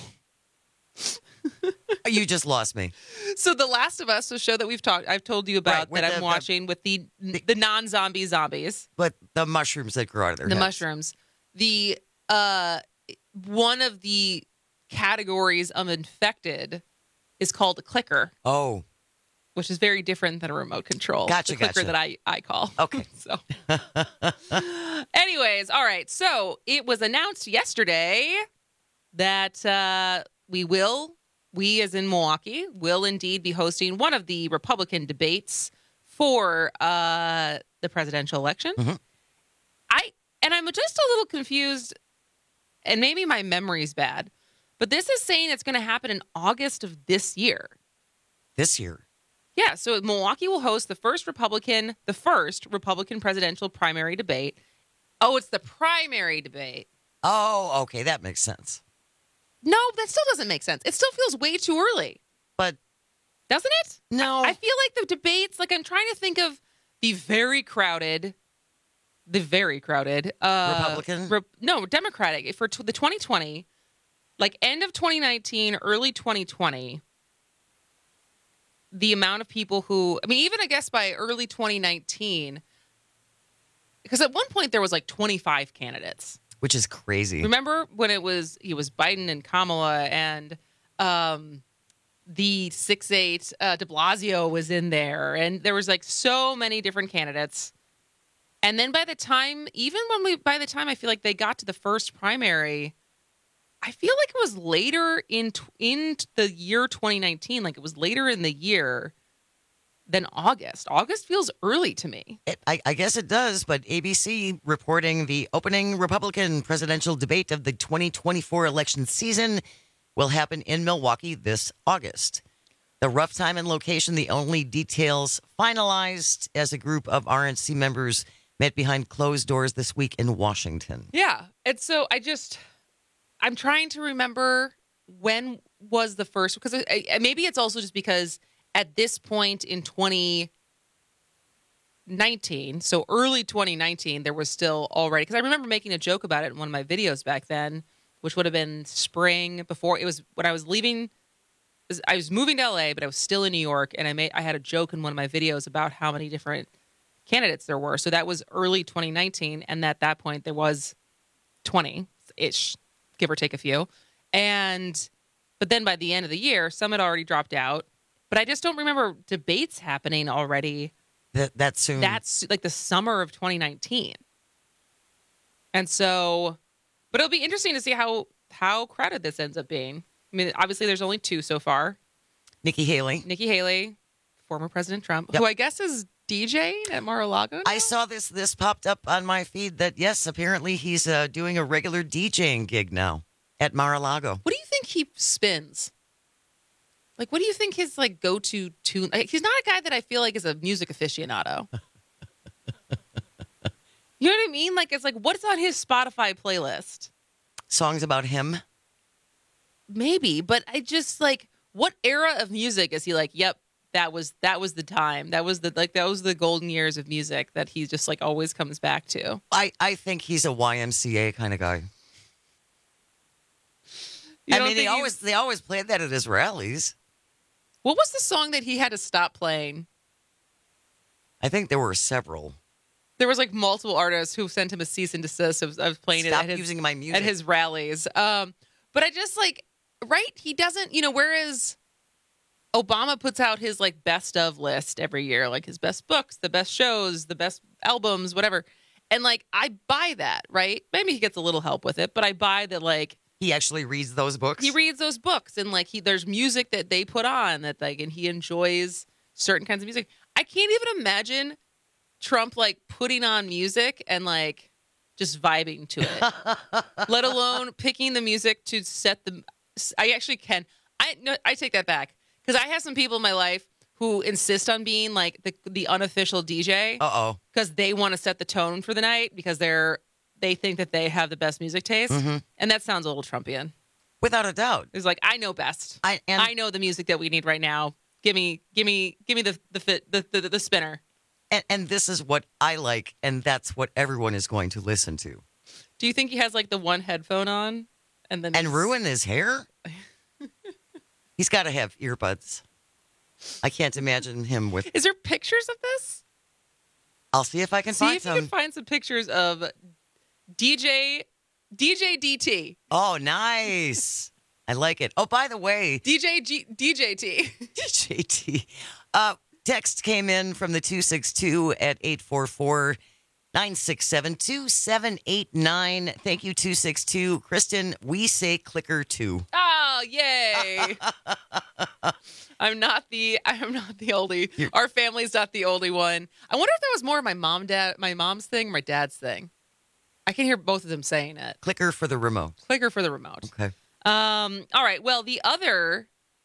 You just lost me. So The Last of Us, a show that we've talked, I've told you about Right, with that I'm the- the- watching with the the non-zombie zombies, But the mushrooms that grow out of their the heads. mushrooms. The uh, one of the categories of infected is called a clicker. Oh, which is very different than a remote control. Gotcha, the clicker gotcha. that I I call. Okay. So, anyways, all right. So it was announced yesterday that uh, we will. We, as in Milwaukee, will indeed be hosting one of the Republican debates for uh, the presidential election. Mm-hmm. I and I'm just a little confused, and maybe my memory's bad, but this is saying it's going to happen in August of this year. This year. Yeah, so Milwaukee will host the first Republican, the first Republican presidential primary debate. Oh, it's the primary debate. Oh, okay, that makes sense. No, that still doesn't make sense. It still feels way too early. But doesn't it? No. I, I feel like the debates, like I'm trying to think of the very crowded, the very crowded uh, Republican? Re- no, Democratic for t- the twenty twenty, like end of twenty nineteen, early twenty twenty. The amount of people who, I mean, even I guess by early twenty nineteen, because at one point there was like twenty-five candidates. Which is crazy. Remember when it was, he was Biden and Kamala and um, the six eight uh, de Blasio was in there. And there was like so many different candidates. And then by the time, even when we, by the time I feel like they got to the first primary, I feel like it was later in, in the year twenty nineteen, like it was later in the year than August. August feels early to me. It, I, I guess it does, but A B C reporting the opening Republican presidential debate of the twenty twenty-four election season will happen in Milwaukee this August. The rough time and location, the only details finalized as a group of R N C members met behind closed doors this week in Washington. Yeah. And so I just, I'm trying to remember when was the first, because I, I, maybe it's also just because at this point in twenty nineteen, so early twenty nineteen, there was still already, because I remember making a joke about it in one of my videos back then, which would have been spring before, it was when I was leaving, I was moving to L A, but I was still in New York, and I made I had a joke in one of my videos about how many different candidates there were. So that was early twenty nineteen, and at that point there was twenty-ish, give or take a few. And, but then by the end of the year, some had already dropped out. But I just don't remember debates happening already. That that soon. That's like the summer of twenty nineteen. And so, but it'll be interesting to see how how crowded this ends up being. I mean, obviously there's only two so far. Nikki Haley. Nikki Haley, former President Trump, Yep. who I guess is DJing at Mar-a-Lago now? I saw this this popped up on my feed that, yes, apparently he's uh, doing a regular DJing gig now at Mar-a-Lago. What do you think he spins? Like, what do you think his like go-to tune? Like, he's not a guy that I feel like is a music aficionado. You know what I mean? Like, it's like, what's on his Spotify playlist? Songs about him? Maybe, but I just like, what era of music is he like? Yep, that was that was the time. That was the like that was the golden years of music that he just like always comes back to. I, I think he's a Y M C A kind of guy. You I don't mean, they think always he's- they always played that at his rallies. What was the song that he had to stop playing? I think there were several. There was like multiple artists who sent him a cease and desist of, of playing Stop it at his, using my music. at his rallies. Um, but I just like, right? He doesn't, you know, whereas Obama puts out his like best of list every year, like his best books, the best shows, the best albums, whatever. And like, I buy that, right? Maybe he gets a little help with it, but I buy that like, He actually reads those books. he reads those books and like he there's music that they put on that like and he enjoys certain kinds of music. I can't even imagine Trump like putting on music and like just vibing to it. Let alone picking the music to set the I actually can. I no I take that back cuz I have some people in my life who insist on being like the the unofficial D J. Uh-oh. Cuz they want to set the tone for the night because they're they think that they have the best music taste, Mhm. and that sounds a little Trumpian. Without a doubt. It's like I know best. I and I know the music that we need right now. Give me, give me, give me the the fit, the, the the spinner. And, and this is what I like, and that's what everyone is going to listen to. Do you think he has like the one headphone on, and then And he's- ruin his hair? He's got to have earbuds. I can't imagine him with. Is there pictures of this? I'll see if I can See find if you some. can find some pictures of D J D J D T. Oh, nice. I like it. Oh, by the way, D J G, D J T. D J T. Uh, text came in from the two six two at eight four four, nine six seven, two seven eight nine. Thank you, two six two. Kristen, we say clicker two. Oh, yay. I'm not the I'm not the oldie. You're- Our family's not the oldie one. I wonder if that was more of my mom dad my mom's thing or my dad's thing. I can hear both of them saying it. Clicker for the remote. Clicker for the remote. Okay. Um, all right. Well, the other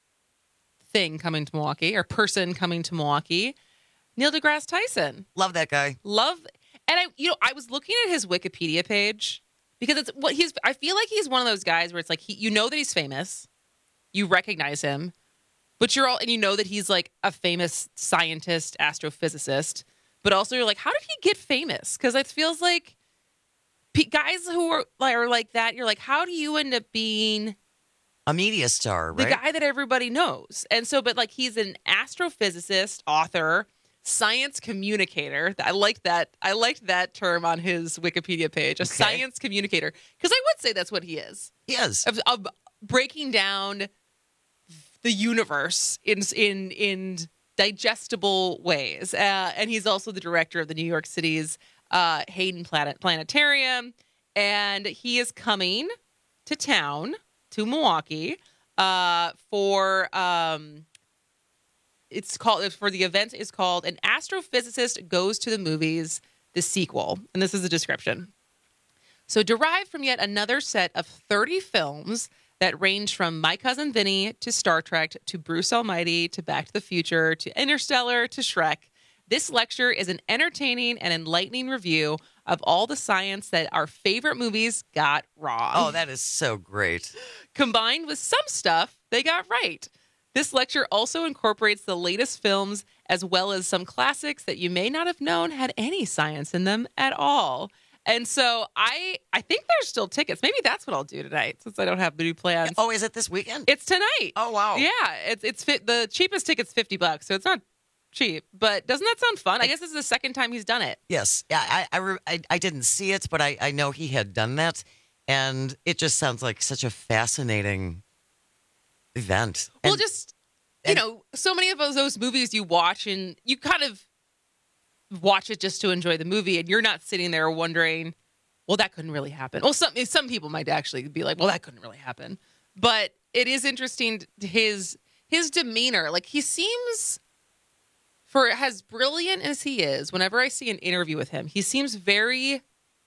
thing coming to Milwaukee, or person coming to Milwaukee, Neil deGrasse Tyson. Love that guy. Love, and I, you know, I was looking at his Wikipedia page because it's what he's. I feel like he's one of those guys where it's like he, you know that he's famous, you recognize him, but you're all, and you know that he's like a famous scientist, astrophysicist, but also you're like, how did he get famous? Because it feels like pe- guys who are like, are like that. You're like, how do you end up being A media star, the right? guy that everybody knows? And so, but like he's an astrophysicist, author, science communicator. I like that. I liked that term on his Wikipedia page, a Okay. science communicator, because I would say that's what he is. He is. Of, of breaking down the universe in in in digestible ways. Uh, and he's also the director of the New York City's uh, Hayden Planet Planetarium, and he is coming to town to Milwaukee uh, for um, it's called for the event is called An Astrophysicist Goes to the Movies, the sequel, and this is the description. So derived from yet another set of thirty films that range from My Cousin Vinny to Star Trek to Bruce Almighty to Back to the Future to Interstellar to Shrek, this lecture is an entertaining and enlightening review of all the science that our favorite movies got wrong. Oh, that is so great. Combined with some stuff they got right. This lecture also incorporates the latest films as well as some classics that you may not have known had any science in them at all. And so I I think there's still tickets. Maybe that's what I'll do tonight since I don't have new plans. Oh, is it this weekend? It's tonight. Oh, wow. Yeah, it's it's fit, the cheapest ticket's fifty bucks, so it's not cheap. But doesn't that sound fun? I guess this is the second time he's done it. Yes. Yeah, I, I, re- I, I didn't see it, but I, I know he had done that. And it just sounds like such a fascinating event. Well, And- just you know, so many of those, those movies you watch and you kind of watch it just to enjoy the movie, and you're not sitting there wondering, well, that couldn't really happen. Well, some some people might actually be like, well, that couldn't really happen. But it is interesting to his his demeanor. Like he seems, for as brilliant as he is, whenever I see an interview with him, he seems very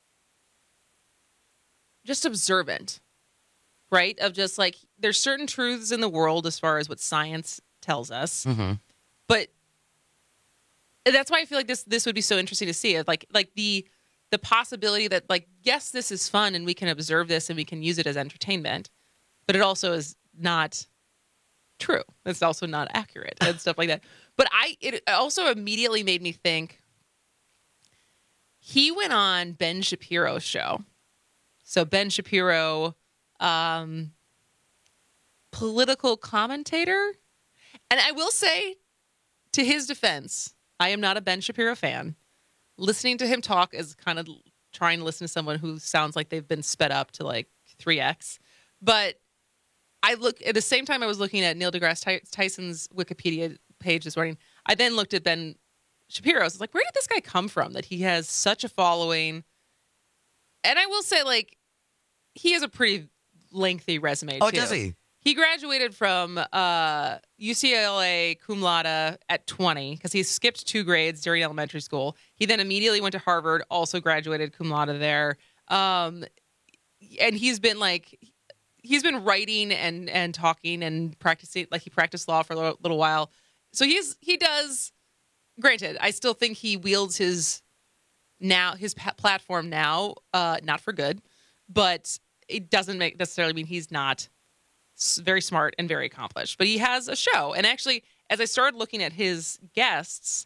just observant, right? Of just like there's certain truths in the world as far as what science tells us, Mhm. but that's why I feel like this this would be so interesting to see. Like like the the possibility that like yes, this is fun and we can observe this and we can use it as entertainment, but it also is not true. It's also not accurate and stuff like that. But I it also immediately made me think. He went on Ben Shapiro's show. So Ben Shapiro, um, political commentator. And I will say, to his defense, I am not a Ben Shapiro fan. Listening to him talk is kind of trying to listen to someone who sounds like they've been sped up to like three X. But I look at the same time I was looking at Neil deGrasse Ty- Tyson's Wikipedia page this morning. I then looked at Ben Shapiro's. I was like, where did this guy come from that he has such a following? And I will say, like, he has a pretty lengthy resume, Oh, too. does he? He graduated from uh, U C L A cum laude at twenty because he skipped two grades during elementary school. He then immediately went to Harvard, also graduated cum laude there. Um, and he's been like, he's been writing and and talking and practicing, like he practiced law for a little, little while. So he's he does. Granted, I still think he wields his now, his pa- platform now, uh, not for good, but it doesn't make necessarily mean he's not s- very smart and very accomplished. But he has a show. And actually, as I started looking at his guests,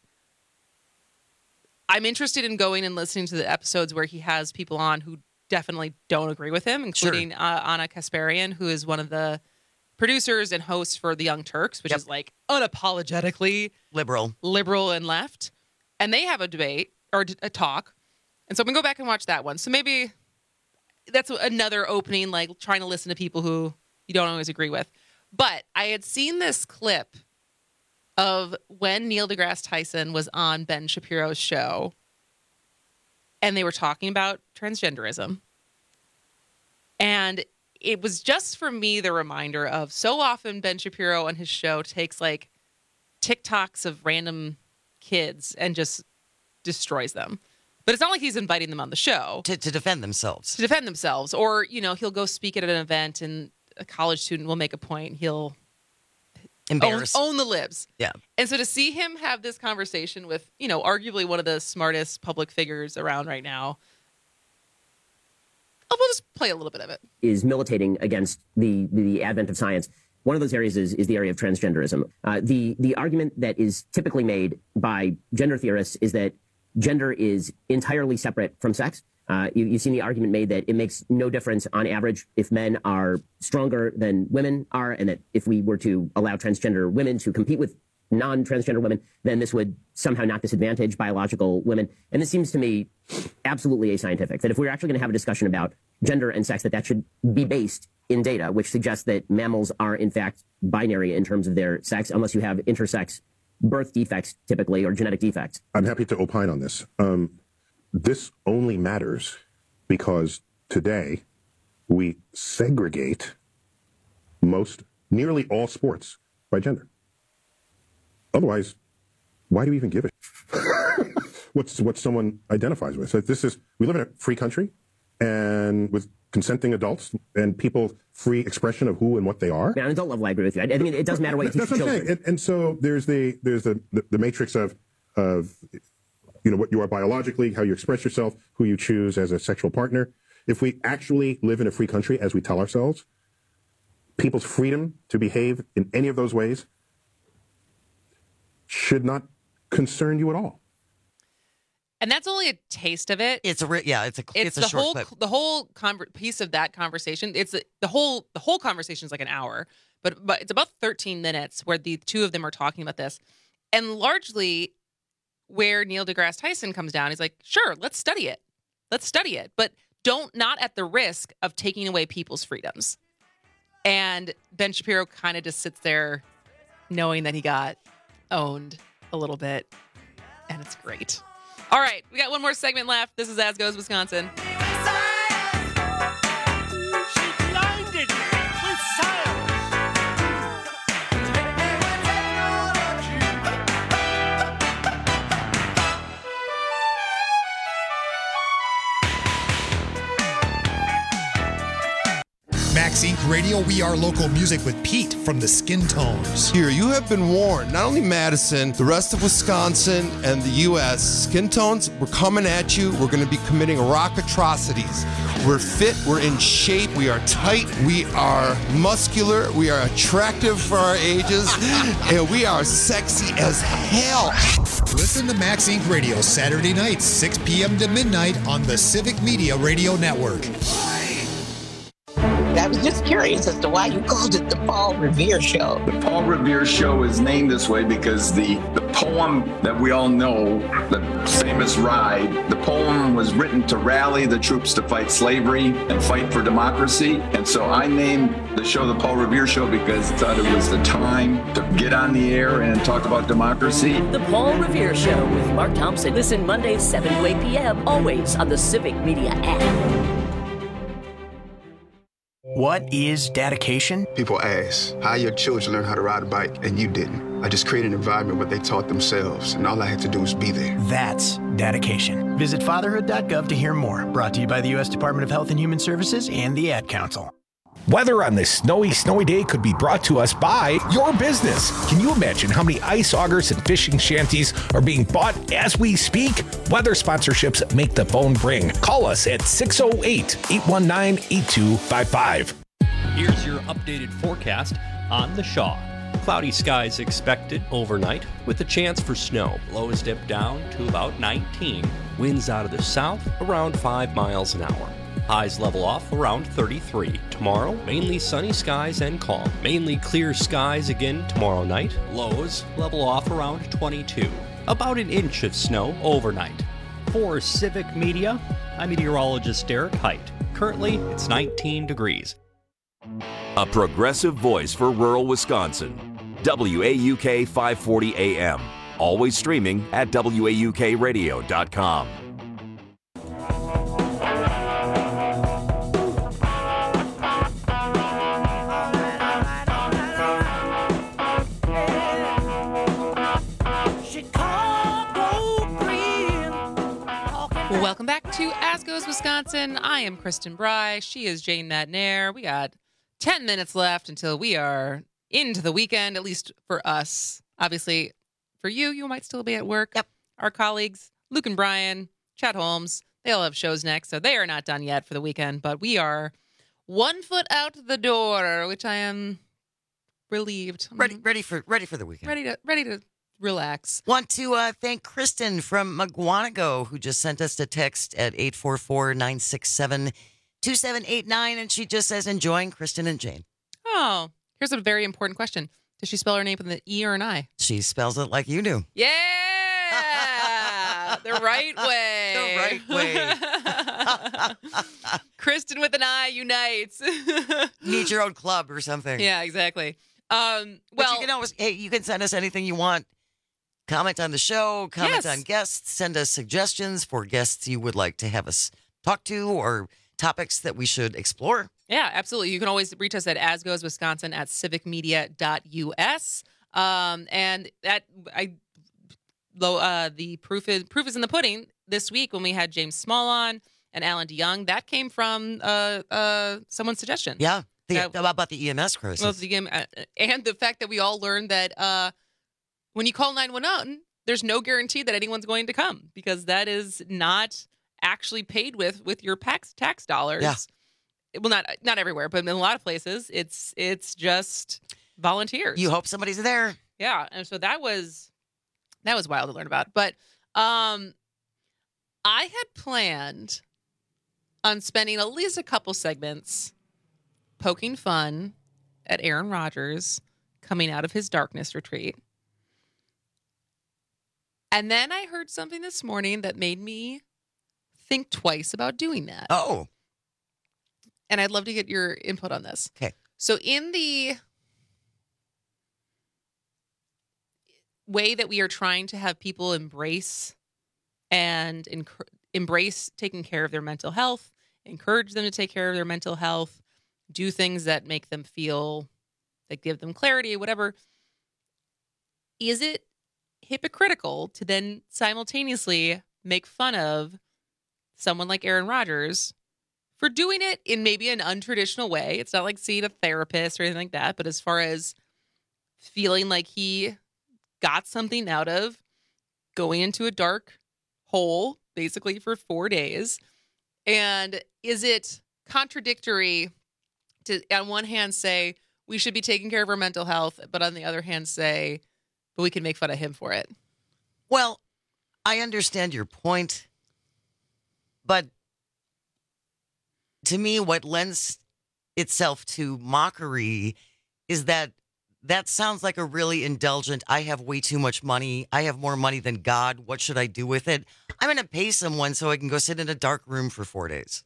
I'm interested in going and listening to the episodes where he has people on who definitely don't agree with him, including sure. uh, Anna Kasparian, who is one of the producers and hosts for The Young Turks, which yep. is like unapologetically liberal, liberal and left. And they have a debate or a talk. And so I'm going to go back and watch that one. So maybe that's another opening, like trying to listen to people who you don't always agree with. But I had seen this clip of when Neil deGrasse Tyson was on Ben Shapiro's show and they were talking about transgenderism. And it was just for me the reminder of so often Ben Shapiro on his show takes like TikToks of random kids and just destroys them. But it's not like he's inviting them on the show. To, to defend themselves. To defend themselves. Or, you know, he'll go speak at an event and a college student will make a point. He'll embarrass. Own, own the libs. Yeah. And so to see him have this conversation with, you know, arguably one of the smartest public figures around right now, I'll we'll just play a little bit of it. Is militating against the, the advent of science. One of those areas is, is the area of transgenderism. Uh, the, the argument that is typically made by gender theorists is that gender is entirely separate from sex. Uh, you, you've seen the argument made that it makes no difference on average if men are stronger than women are, and that if we were to allow transgender women to compete with non-transgender women, then this would somehow not disadvantage biological women. And this seems to me absolutely ascientific, that if we're actually going to have a discussion about gender and sex, that that should be based in data, which suggests that mammals are in fact binary in terms of their sex, unless you have intersex birth defects typically, or genetic defects. I'm happy to opine on this. Um, this only matters because today we segregate most, nearly all sports by gender. Otherwise, why do we even give it? What's what someone identifies with? So this is, we live in a free country, and with consenting adults and people free expression of who and what they are. Yeah, an adult level, I agree with you. I think it doesn't matter what you teach That's what I'm children. saying. And, and so there's the there's the, the the matrix of of you know what you are biologically, how you express yourself, who you choose as a sexual partner. If we actually live in a free country, as we tell ourselves, people's freedom to behave in any of those ways should not concern you at all. And that's only a taste of it. It's a re- yeah, it's a It's, it's, a the short whole clip. the whole conver- piece of that conversation. It's a, the whole the whole conversation is like an hour, but but it's about thirteen minutes where the two of them are talking about this, and largely where Neil deGrasse Tyson comes down. He's like, sure, let's study it, let's study it, but don't not at the risk of taking away people's freedoms. And Ben Shapiro kind of just sits there, knowing that he got owned a little bit, and it's great. All right, we got one more segment left. This is As Goes Wisconsin. Max Incorporated. Radio, we are local music with Pete from the Skin Tones. Here, you have been warned. Not only Madison, the rest of Wisconsin and the U S Skin Tones, we're coming at you. We're going to be committing rock atrocities. We're fit. We're in shape. We are tight. We are muscular. We are attractive for our ages. And we are sexy as hell. Listen to Max Incorporated Radio Saturday nights, six p.m. to midnight on the Civic Media Radio Network. I was just curious as to why you called it the Paul Revere Show. The Paul Revere Show is named this way because the, the poem that we all know, the famous Ride, the poem was written to rally the troops to fight slavery and fight for democracy. And so I named the show the Paul Revere Show because I thought it was the time to get on the air and talk about democracy. The Paul Revere Show with Mark Thompson. Listen Mondays, seven to eight p.m., always on the Civic Media app. What is dedication? People ask, how your children learn how to ride a bike and you didn't? I just created an environment where they taught themselves, and all I had to do was be there. That's dedication. Visit fatherhood dot gov to hear more. Brought to you by the U S Department of Health and Human Services and the Ad Council. Weather on this snowy, snowy day could be brought to us by your business. Can you imagine how many ice augers and fishing shanties are being bought as we speak? Weather sponsorships make the phone ring. Call us at six oh eight, eight one nine, eight two five five. Here's your updated forecast on the Shaw. Cloudy skies expected overnight with a chance for snow. Lows dip down to about nineteen. Winds out of the south around five miles an hour. Highs level off around thirty-three. Tomorrow, mainly sunny skies and calm. Mainly clear skies again tomorrow night. Lows level off around twenty-two. About an inch of snow overnight. For Civic Media, I'm meteorologist Derek Height. Currently, it's nineteen degrees. A progressive voice for rural Wisconsin. W A U K five forty A M. Always streaming at W A U K radio dot com. Welcome back to As Goes Wisconsin. I am Kristen Bry. She is Jane Madnair. We got ten minutes left until we are into the weekend, at least for us. Obviously, for you, you might still be at work. Yep. Our colleagues, Luke and Brian, Chad Holmes, they all have shows next, so they are not done yet for the weekend, but we are one foot out the door, which I am relieved. Ready, ready for ready for the weekend. Ready to ready to relax. Want to uh, thank Kristen from McGuanago, who just sent us a text at eight four four, nine six seven, two seven eight nine, and she just says, enjoying Kristen and Jane. Oh, here's a very important question. Does she spell her name with an E or an I? She spells it like you do. Yeah! The right way. The right way. Kristen with an I unites. Need your own club or something. Yeah, exactly. Um, but well, you can always, hey, you can send us anything you want. Comment on the show, comment Yes. on guests, send us suggestions for guests you would like to have us talk to or topics that we should explore. Yeah, absolutely. You can always reach us at asgoeswisconsin at civic media dot U S. Um, and that I lo- uh, the proof is proof is in the pudding this week when we had James Small on and Alan DeYoung. That came from uh, uh, someone's suggestion. Yeah, the, That- about the E M S crisis. Well, the, um, uh, and the fact that we all learned that uh, when you call nine one one, there's no guarantee that anyone's going to come because that is not actually paid with with your tax tax dollars. Yeah. Well, not not everywhere, but in a lot of places, it's it's just volunteers. You hope somebody's there. Yeah, and so that was that was wild to learn about. But um, I had planned on spending at least a couple segments poking fun at Aaron Rodgers coming out of his darkness retreat. And then I heard something this morning that made me think twice about doing that. Oh. And I'd love to get your input on this. Okay. So in the way that we are trying to have people embrace and enc- embrace taking care of their mental health, encourage them to take care of their mental health, do things that make them feel, that give them clarity, whatever, is it hypocritical to then simultaneously make fun of someone like Aaron Rodgers for doing it in maybe an untraditional way? It's not like seeing a therapist or anything like that, but as far as feeling like he got something out of going into a dark hole, basically for four days. And is it contradictory to, on one hand, say we should be taking care of our mental health, but on the other hand, say, but we can make fun of him for it? Well, I understand your point, but to me, what lends itself to mockery is that that sounds like a really indulgent, I have way too much money. I have more money than God. What should I do with it? I'm going to pay someone so I can go sit in a dark room for four days.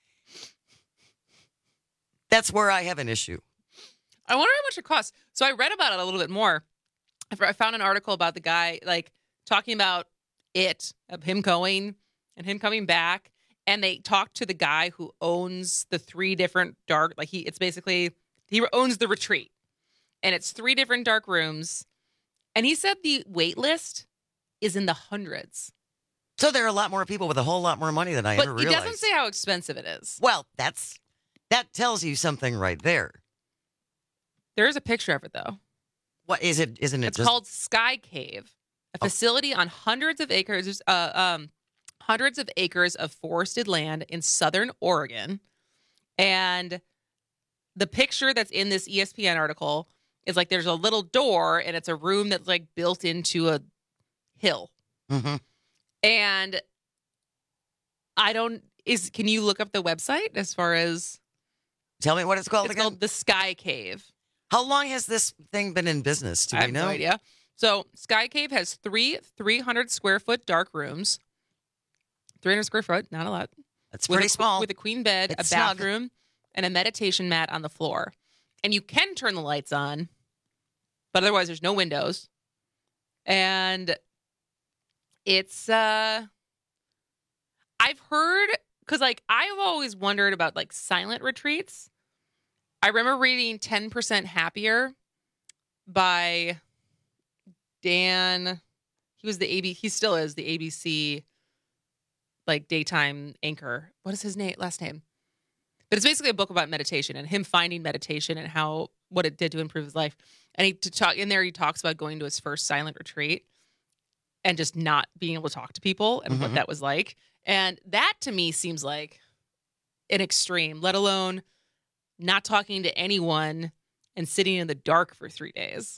That's where I have an issue. I wonder how much it costs. So I read about it a little bit more. I found an article about the guy, like, talking about it, of him going and him coming back. And they talked to the guy who owns the three different dark, like he, it's basically, he owns the retreat. And it's three different dark rooms. And he said the wait list is in the hundreds. So there are a lot more people with a whole lot more money than I but ever he realized. doesn't say how expensive it is. Well, that's That tells you something right there. There is a picture of it, though. What is it? Isn't it It's just called Sky Cave, a facility on hundreds of acres, uh, um, hundreds of acres of forested land in southern Oregon. And the picture that's in this E S P N article is like there's a little door, and it's a room that's like built into a hill. Mm-hmm. And I don't is. Can you look up the website as far as? Tell me what it's called It's again. called the Sky Cave. How long has this thing been in business? Do I we have know? no idea. So Sky Cave has three three hundred square foot dark rooms. three hundred square foot, not a lot. That's with pretty a, small. With a queen bed, It's a snug. bathroom, and a meditation mat on the floor. And you can turn the lights on, but otherwise there's no windows. And it's, uh, I've heard, because like I've always wondered about like silent retreats. I remember reading ten percent Happier by Dan. He was the A B, he still is the A B C like daytime anchor. What is his name? Last name? But it's basically a book about meditation and him finding meditation and how what it did to improve his life. And he to talk in there, he talks about going to his first silent retreat and just not being able to talk to people and what Mhm. that was like. And that to me seems like an extreme, let alone not talking to anyone and sitting in the dark for three days.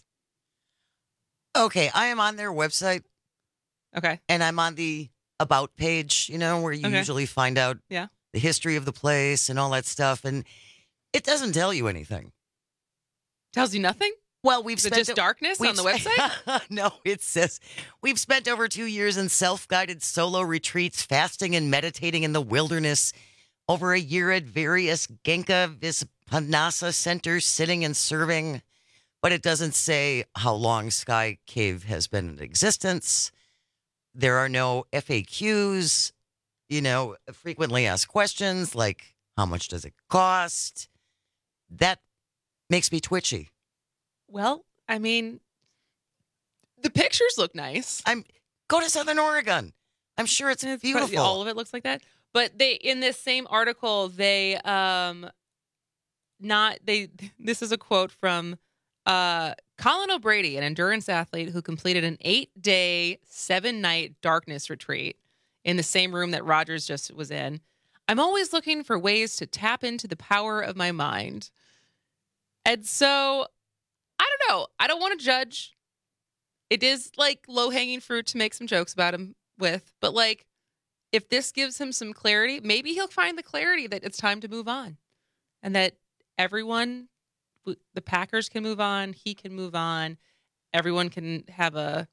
Okay, I am on their website. Okay. And I'm on the About page, you know, where you Okay. usually find out Yeah. the history of the place and all that stuff. And it doesn't tell you anything. Tells you nothing? Well, we've Is it spent just darkness on the we've sp- website? No, it says we've spent over two years in self-guided solo retreats, fasting and meditating in the wilderness. Over a year at various Genka Vispanasa centers, sitting and serving. But it doesn't say how long Sky Cave has been in existence. There are no F A Qs, you know, frequently asked questions like how much does it cost? That makes me twitchy. Well, I mean, the pictures look nice. I'm go to Southern Oregon. I'm sure it's beautiful. All of it looks like that. But they in this same article, they um not they this is a quote from uh Colin O'Brady, an endurance athlete who completed an eight-day, seven-night darkness retreat in the same room that Rogers just was in. I'm always looking for ways to tap into the power of my mind. And so I don't know. I don't want to judge. It is like low-hanging fruit to make some jokes about him with, but like if this gives him some clarity, maybe he'll find the clarity that it's time to move on and that everyone, the Packers can move on, he can move on, everyone can have a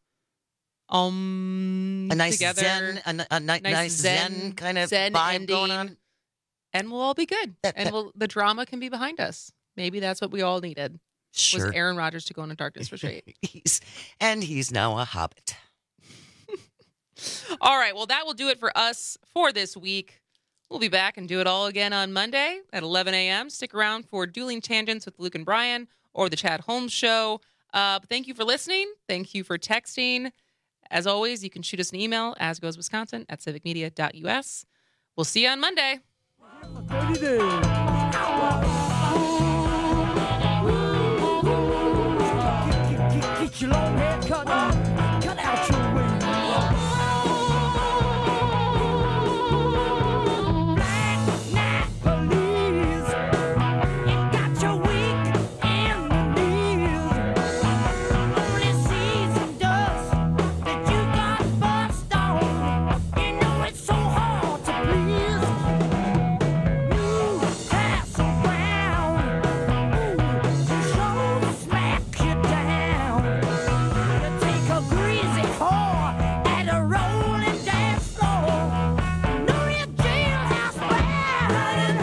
um a nice together, zen, a, a ni- nice, zen, kind of zen vibe ending, going on. and we'll all be good. That- and that- we'll, the drama can be behind us. Maybe that's what we all needed. Sure. Was Aaron Rodgers to go on a darkness retreat. he's, and he's now a hobbit. All right. Well, that will do it for us for this week. We'll be back and do it all again on Monday at eleven a.m. Stick around for Dueling Tangents with Luke and Brian or the Chad Holmes Show. Uh, but thank you for listening. Thank you for texting. As always, you can shoot us an email, asgoeswisconsin at civic media dot u s. We'll see you on Monday. Get your long hair cut, cut out your way. Black Knight Police, it got you weak in the knees. Only sees and dust that you got bust on. You know it's so hard to please. You pass around, ooh, show smack you down. Take a greasy whore at a rolling dance floor. Know your jailhouse bound.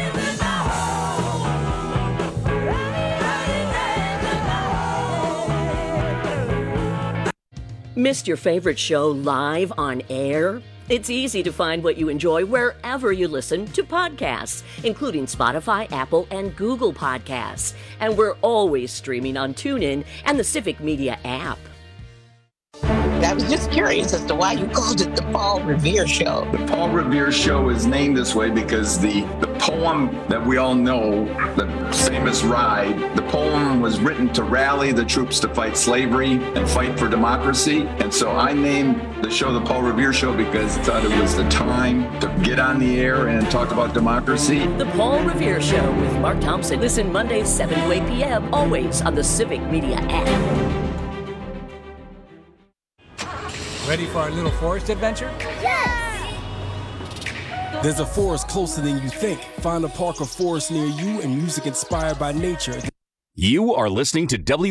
Missed your favorite show live on air? It's easy to find what you enjoy wherever you listen to podcasts, including Spotify, Apple, and Google Podcasts. And we're always streaming on TuneIn and the Civic Media app. I was just curious as to why you called it the Paul Revere Show. The Paul Revere Show is named this way because the, the poem that we all know, the famous Ride, the poem was written to rally the troops to fight slavery and fight for democracy. And so I named the show the Paul Revere Show because I thought it was the time to get on the air and talk about democracy. The Paul Revere Show with Mark Thompson. Listen Mondays, seven to eight p.m., always on the Civic Media app. Ready for our little forest adventure? Yes! There's a forest closer than you think. Find a park or forest near you and music inspired by nature. You are listening to W